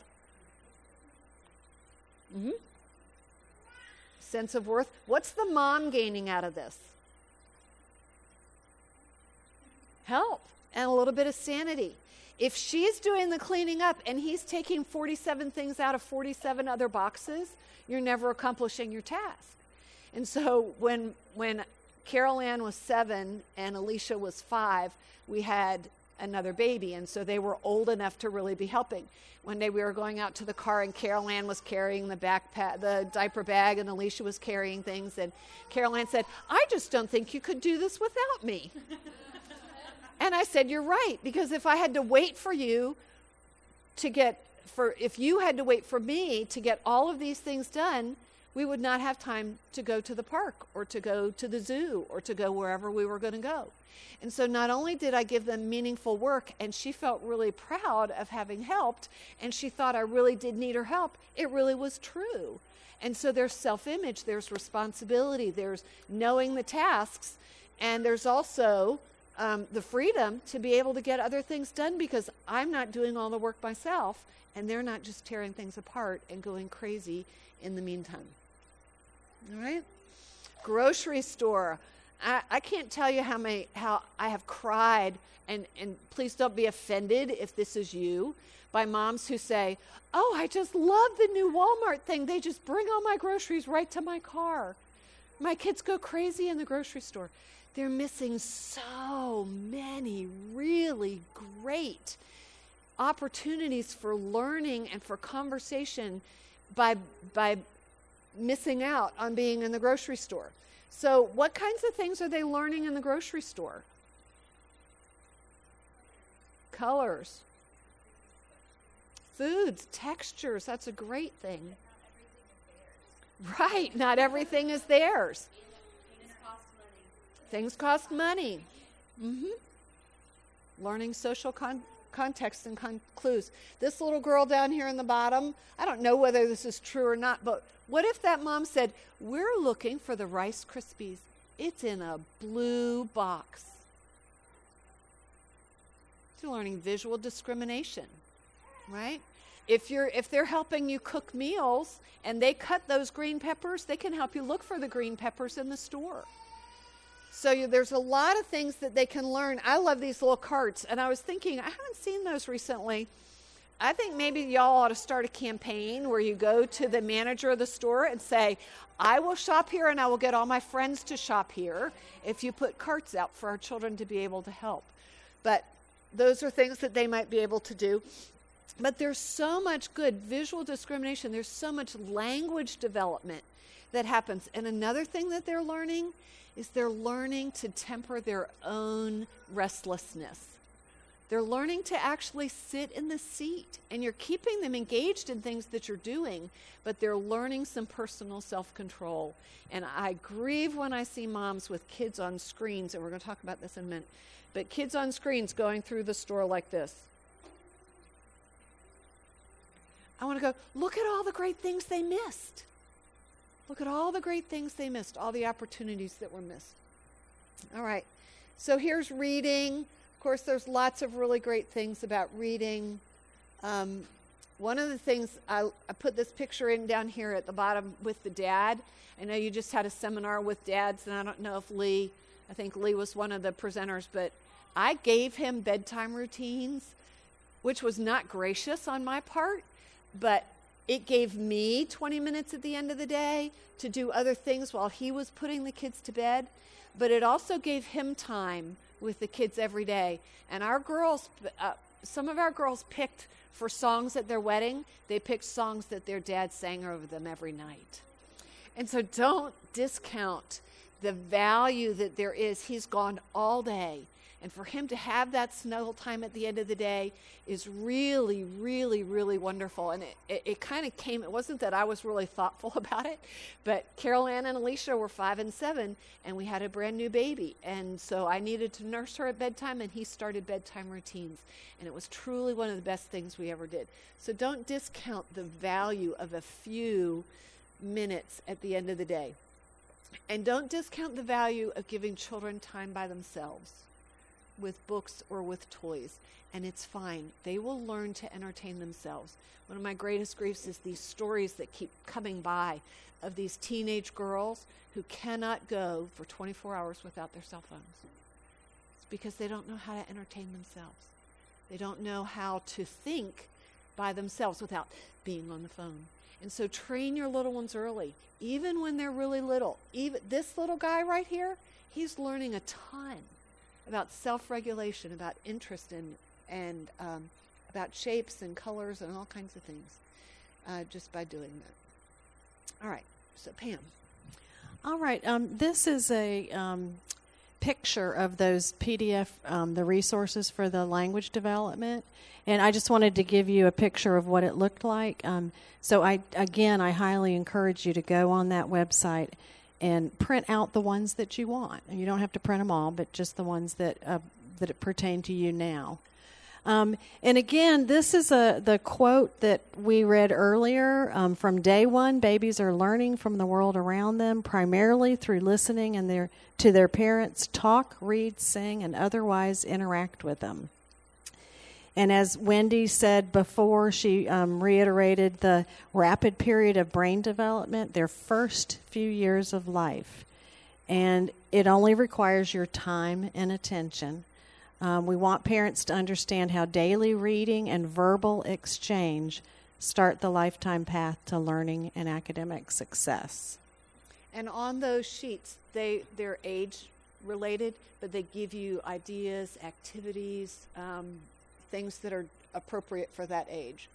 Mm-hmm. Sense of worth. What's the mom gaining out of this? Help and a little bit of sanity. If she's doing the cleaning up and he's taking forty-seven things out of forty-seven other boxes, you're never accomplishing your task. And so when when Carol Ann was seven and Alicia was five, we had another baby, and so they were old enough to really be helping. One day we were going out to the car, and Carol Ann was carrying the backpack, the diaper bag, and Alicia was carrying things, and Carol Ann said, "I just don't think you could do this without me." And I said, "You're right, because if I had to wait for you to get, for if you had to wait for me to get all of these things done, we would not have time to go to the park or to go to the zoo or to go wherever we were going to go." And so not only did I give them meaningful work, and she felt really proud of having helped, and she thought I really did need her help, it really was true. And so there's self-image, there's responsibility, there's knowing the tasks, and there's also um, the freedom to be able to get other things done because I'm not doing all the work myself, and they're not just tearing things apart and going crazy in the meantime. All right? Grocery store. I, I can't tell you how many how I have cried, and, and please don't be offended if this is you, by moms who say, "Oh, I just love the new Walmart thing. They just bring all my groceries right to my car. My kids go crazy in the grocery store." They're missing so many really great opportunities for learning and for conversation by by missing out on being in the grocery store. So what kinds of things are they learning in the grocery store? Colors. Foods, textures, that's a great thing. Right, not everything is theirs. Things cost money. Mm-hmm. Learning social con- context and con- clues. This little girl down here in the bottom, I don't know whether this is true or not, but what if that mom said, "We're looking for the Rice Krispies. It's in a blue box." You're learning visual discrimination, right? If you're if they're helping you cook meals and they cut those green peppers, they can help you look for the green peppers in the store. So you, there's a lot of things that they can learn. I love these little carts, and I was thinking, I haven't seen those recently. I think maybe y'all ought to start a campaign where you go to the manager of the store and say, "I will shop here and I will get all my friends to shop here," if you put carts out for our children to be able to help. But those are things that they might be able to do. But there's so much good visual discrimination. There's so much language development that happens. And another thing that they're learning is they're learning to temper their own restlessness. They're learning to actually sit in the seat, and you're keeping them engaged in things that you're doing, but they're learning some personal self-control. And I grieve when I see moms with kids on screens, and we're going to talk about this in a minute, but kids on screens going through the store like this. I want to go, look at all the great things they missed. Look at all the great things they missed, all the opportunities that were missed. All right, so here's reading. Of course, there's lots of really great things about reading. Um, one of the things, I, I put this picture in down here at the bottom with the dad. I know you just had a seminar with dads, and I don't know if Lee, I think Lee was one of the presenters, but I gave him bedtime routines, which was not gracious on my part, but it gave me twenty minutes at the end of the day to do other things while he was putting the kids to bed, but it also gave him time with the kids every day. And our girls, uh, some of our girls picked for songs at their wedding, they picked songs that their dad sang over them every night. And so don't discount the value that there is. He's gone all day, And for him to have that snuggle time at the end of the day is really, really, really wonderful. And it, it, it kind of came, it wasn't that I was really thoughtful about it, but Carol Ann and Alicia were five and seven, and we had a brand new baby. And so I needed to nurse her at bedtime, and he started bedtime routines. And it was truly one of the best things we ever did. So don't discount the value of a few minutes at the end of the day. And don't discount the value of giving children time by themselves with books or with toys. And it's fine. They will learn to entertain themselves. One of my greatest griefs is these stories that keep coming by of these teenage girls who cannot go for twenty-four hours without their cell phones. It's because they don't know how to entertain themselves. They don't know how to think by themselves without being on the phone. And so train your little ones early, even when they're really little. Even this little guy right here, he's learning a ton about self-regulation, about interest in, and um, about shapes and colors and all kinds of things uh, just by doing that. All right, so Pam. All right, um, this is a um, picture of those P D F, um, the resources for the language development. And I just wanted to give you a picture of what it looked like. Um, so I, again, I highly encourage you to go on that website and print out the ones that you want. And you don't have to print them all, but just the ones that uh, that pertain to you now. Um, and again, this is a the quote that we read earlier. Um, from day one, babies are learning from the world around them, primarily through listening and their to their parents talk, read, sing, and otherwise interact with them. And as Wendy said before, she um, reiterated the rapid period of brain development, their first few years of life. And it only requires your time and attention. Um, we want parents to understand how daily reading and verbal exchange start the lifetime path to learning and academic success. And on those sheets, they, they're age-related, but they give you ideas, activities, um, things that are appropriate for that age.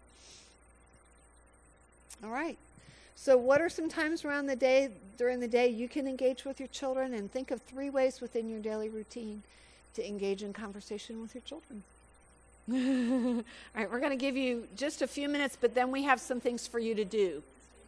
All right. So what are some times around the day, during the day, you can engage with your children? And think of three ways within your daily routine to engage in conversation with your children. All right, we're going to give you just a few minutes, but then we have some things for you to do.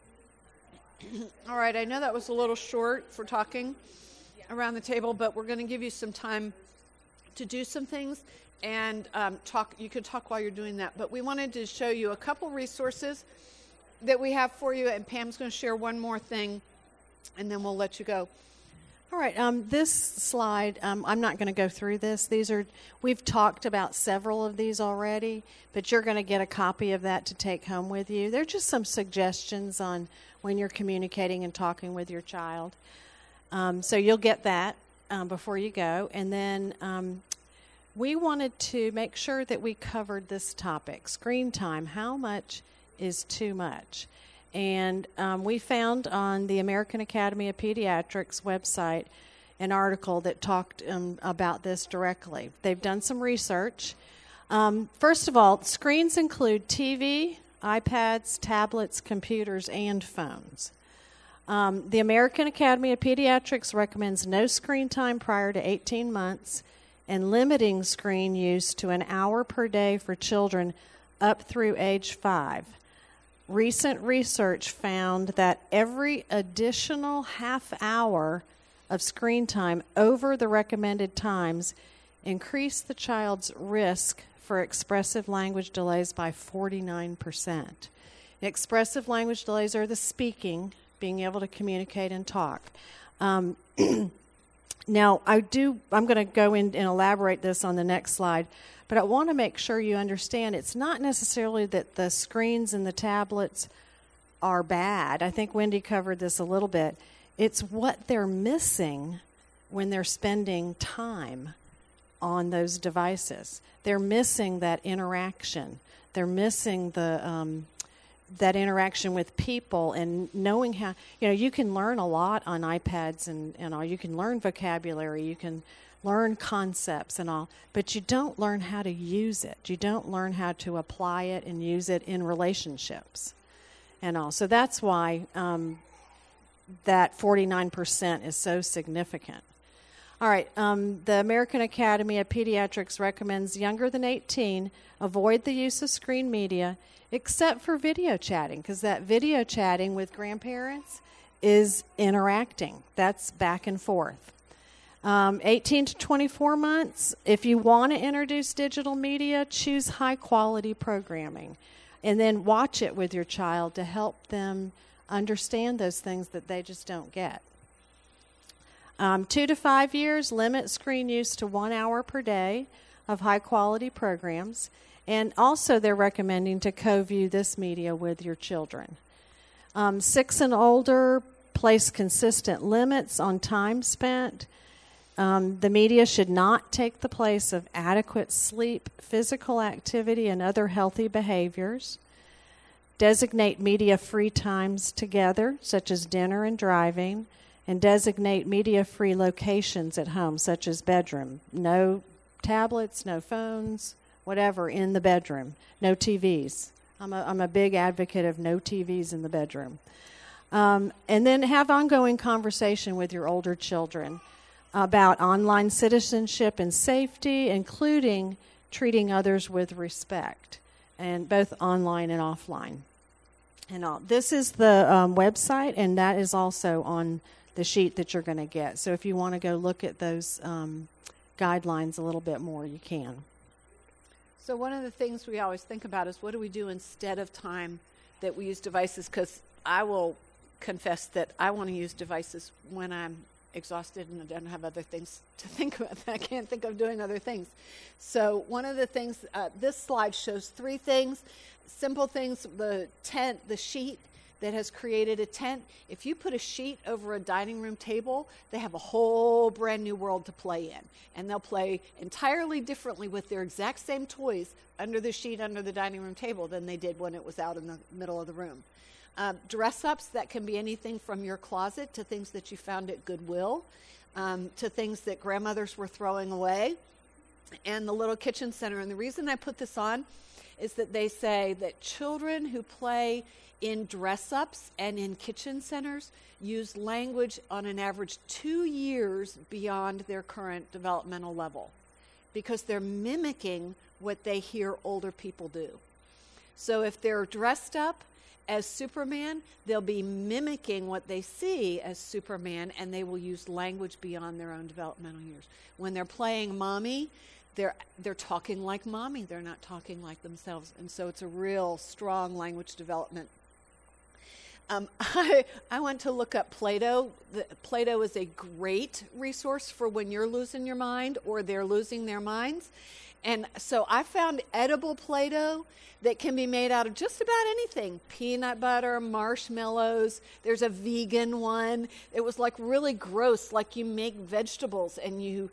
All right, I know that was a little short for talking around the table, but we're going to give you some time to do some things and um, talk. You could talk while you're doing that, but we wanted to show you a couple resources that we have for you, and Pam's going to share one more thing, and then we'll let you go. All right, um, this slide, um, I'm not going to go through this. These are, we've talked about several of these already, but you're going to get a copy of that to take home with you. They're just some suggestions on when you're communicating and talking with your child. Um, so you'll get that um, before you go. And then um, we wanted to make sure that we covered this topic, screen time. How much is too much? And um, we found on the American Academy of Pediatrics website an article that talked um, about this directly. They've done some research. Um, first of all, screens include T V, iPads, tablets, computers, and phones. Um, the American Academy of Pediatrics recommends no screen time prior to eighteen months and limiting screen use to an hour per day for children up through age five. Recent research found that every additional half hour of screen time over the recommended times increased the child's risk for expressive language delays by forty-nine percent. Expressive language delays are the speaking, being able to communicate and talk. Um, now, I do, I'm going to go in and elaborate this on the next slide. But I want to make sure you understand it's not necessarily that the screens and the tablets are bad. I think Wendy covered this a little bit. It's what they're missing when they're spending time on those devices. They're missing that interaction. They're missing the um, that interaction with people and knowing how, you know, you can learn a lot on iPads and, and all. You can learn vocabulary. You can learn concepts and all, but you don't learn how to use it. You don't learn how to apply it and use it in relationships and all. So that's why um, that forty-nine percent is so significant. All right. Um, the American Academy of Pediatrics recommends younger than eighteen avoid the use of screen media except for video chatting, because that video chatting with grandparents is interacting. That's back and forth. Um, eighteen to twenty-four months, if you want to introduce digital media, choose high-quality programming. And then watch it with your child to help them understand those things that they just don't get. Um, two to five years, limit screen use to one hour per day of high-quality programs. And also they're recommending to co-view this media with your children. Um, six and older, place consistent limits on time spent. Um, the media should not take the place of adequate sleep, physical activity, and other healthy behaviors. Designate media-free times together, such as dinner and driving, and designate media-free locations at home, such as bedroom. No tablets, no phones, whatever in the bedroom. No T Vs. I'm a, I'm a big advocate of no T Vs in the bedroom. Um, and then have ongoing conversation with your older children about online citizenship and safety, including treating others with respect, and both online and offline. And all. This is the um, website, and that is also on the sheet that you're going to get. So if you want to go look at those um, guidelines a little bit more, you can. So one of the things we always think about is what do we do instead of time that we use devices? Because I will confess that I want to use devices when I'm exhausted and I don't have other things to think about. I can't think of doing other things. So one of the things, uh, this slide shows three things, simple things, the tent, the sheet that has created a tent. If you put a sheet over a dining room table, they have a whole brand new world to play in. And they'll play entirely differently with their exact same toys under the sheet under the dining room table than they did when it was out in the middle of the room. Um, dress-ups, that can be anything from your closet to things that you found at Goodwill, um, to things that grandmothers were throwing away, and the little kitchen center. And the reason I put this on is that they say that children who play in dress-ups and in kitchen centers use language on an average two years beyond their current developmental level because they're mimicking what they hear older people do. So if they're dressed up as Superman, they'll be mimicking what they see as Superman, and they will use language beyond their own developmental years. When they're playing mommy, they're they're talking like mommy. They're not talking like themselves. And so it's a real strong language development. Um, I, I went to look up Play-Doh. The, Play-Doh is a great resource for when you're losing your mind or they're losing their minds. And so I found edible Play-Doh that can be made out of just about anything. Peanut butter, marshmallows. There's a vegan one. It was like really gross, like you make vegetables and you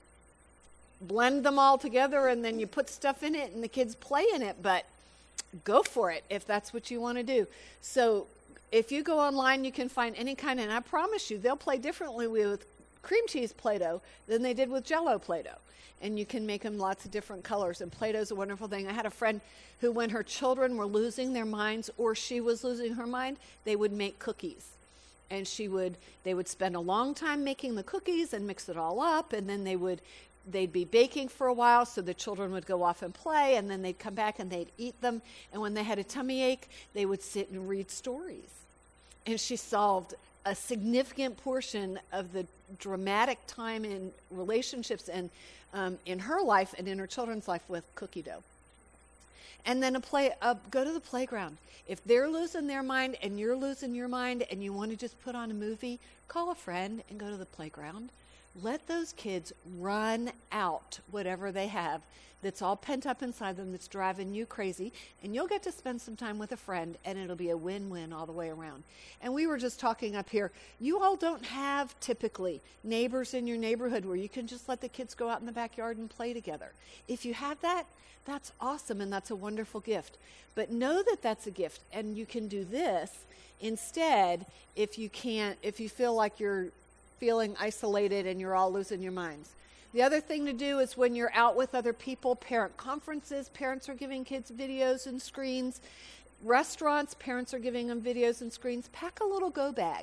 blend them all together and then you put stuff in it and the kids play in it. But go for it if that's what you want to do. So if you go online, you can find any kind, and I promise you, they'll play differently with cream cheese Play-Doh than they did with Jell-O Play-Doh. And you can make them lots of different colors. And Play-Doh's a wonderful thing. I had a friend who, when her children were losing their minds or she was losing her mind, they would make cookies. And she would, they would spend a long time making the cookies and mix it all up, and then they would, they'd be baking for a while, so the children would go off and play, and then they'd come back and they'd eat them. And when they had a tummy ache, they would sit and read stories. And she solved a significant portion of the dramatic time in relationships and um, in her life and in her children's life with cookie dough. And then a play, uh, go to the playground. If they're losing their mind and you're losing your mind and you want to just put on a movie, call a friend and go to the playground. Let those kids run out whatever they have that's all pent up inside them that's driving you crazy, and you'll get to spend some time with a friend, and it'll be a win-win all the way around. And we were just talking up here, you all don't have typically neighbors in your neighborhood where you can just let the kids go out in the backyard and play together. If you have that, that's awesome, and that's a wonderful gift. But know that that's a gift, and you can do this instead if you can't, if you feel like you're feeling isolated and you're all losing your minds. The other thing to do is when you're out with other people, parent conferences, parents are giving kids videos and screens. Restaurants, parents are giving them videos and screens. Pack a little go bag.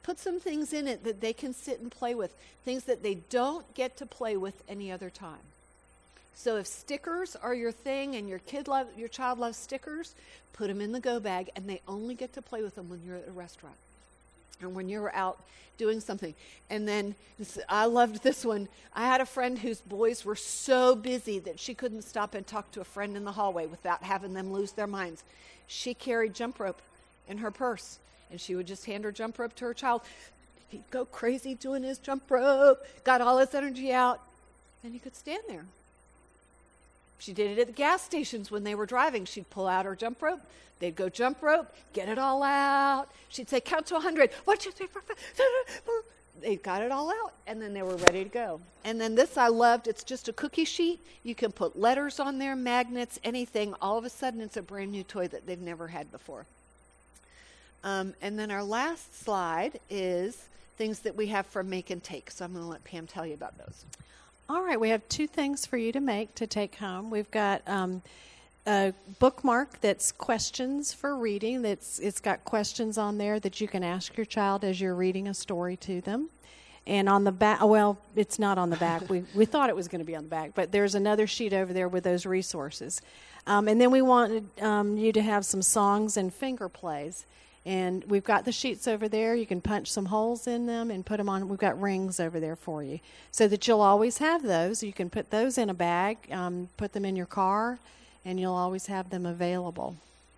Put some things in it that they can sit and play with, things that they don't get to play with any other time. So if stickers are your thing and your kid love, your child loves stickers, put them in the go bag, and they only get to play with them when you're at a restaurant or when you're out doing something. And then this, I loved this one. I had a friend whose boys were so busy that she couldn't stop and talk to a friend in the hallway without having them lose their minds. She carried jump rope in her purse, and she would just hand her jump rope to her child. He'd go crazy doing his jump rope, got all his energy out, and he could stand there. She did it at the gas stations when they were driving. She'd pull out her jump rope. They'd go jump rope, get it all out. She'd say, count to one hundred. One, two, three, four, five. They got it all out, and then they were ready to go. And then this I loved. It's just a cookie sheet. You can put letters on there, magnets, anything. All of a sudden, it's a brand new toy that they've never had before. Um, and then our last slide is things that we have for make and take. So I'm going to let Pam tell you about those. All right, we have two things for you to make to take home. We've got um, a bookmark that's questions for reading. That's it's got questions on there that you can ask your child as you're reading a story to them. And on the back, well, it's not on the back. we we thought it was going to be on the back, but there's another sheet over there with those resources. Um, and then we wanted um, you to have some songs and finger plays. And we've got the sheets over there. You can punch some holes in them and put them on. We've got rings over there for you so that you'll always have those. You can put those in a bag, um, put them in your car, and you'll always have them available.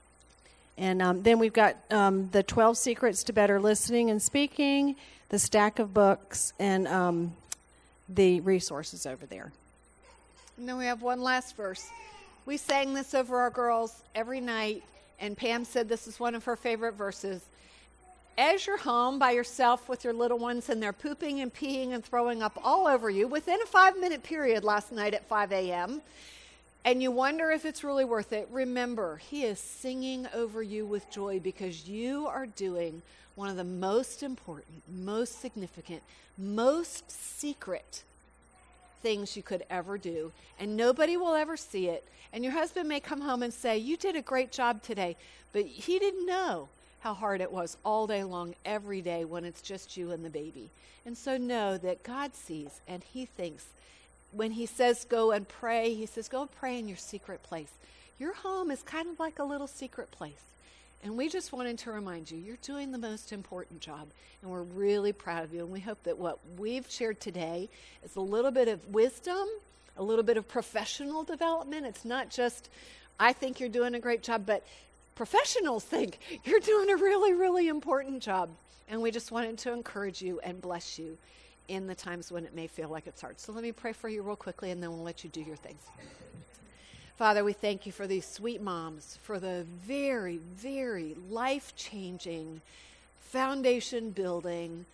And um, then we've got um, the twelve Secrets to Better Listening and Speaking, the stack of books, and um, the resources over there. And then we have one last verse. We sang this over our girls every night. And Pam said this is one of her favorite verses. As you're home by yourself with your little ones and they're pooping and peeing and throwing up all over you within a five-minute period last night at five a.m., and you wonder if it's really worth it, remember, he is singing over you with joy because you are doing one of the most important, most significant, most secret things you could ever do, and nobody will ever see it. And your husband may come home and say, you did a great job today, but he didn't know how hard it was all day long, every day when it's just you and the baby. And so know that God sees, and he thinks, when he says go and pray, he says go and pray in your secret place. Your home is kind of like a little secret place. And we just wanted to remind you, you're doing the most important job, and we're really proud of you. And we hope that what we've shared today is a little bit of wisdom, a little bit of professional development. It's not just, I think you're doing a great job, but professionals think you're doing a really, really important job. And we just wanted to encourage you and bless you in the times when it may feel like it's hard. So let me pray for you real quickly, and then we'll let you do your things. Father, we thank you for these sweet moms, for the very, very life-changing, foundation-building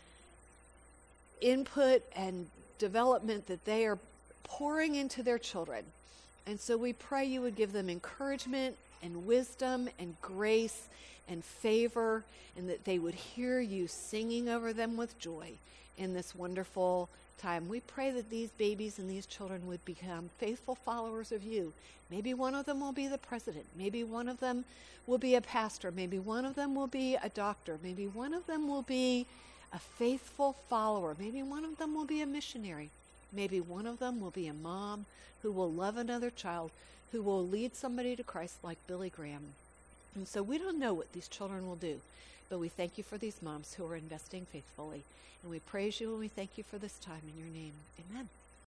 input and development that they are pouring into their children. And so we pray you would give them encouragement and wisdom and grace and favor, and that they would hear you singing over them with joy in this wonderful time. We pray that these babies and these children would become faithful followers of you. Maybe one of them will be the president. Maybe one of them will be a pastor. Maybe one of them will be a doctor. Maybe one of them will be a faithful follower. Maybe one of them will be a missionary. Maybe one of them will be a mom who will love another child, who will lead somebody to Christ like Billy Graham. And so we don't know what these children will do, but we thank you for these moms who are investing faithfully. And we praise you and we thank you for this time in your name. Amen.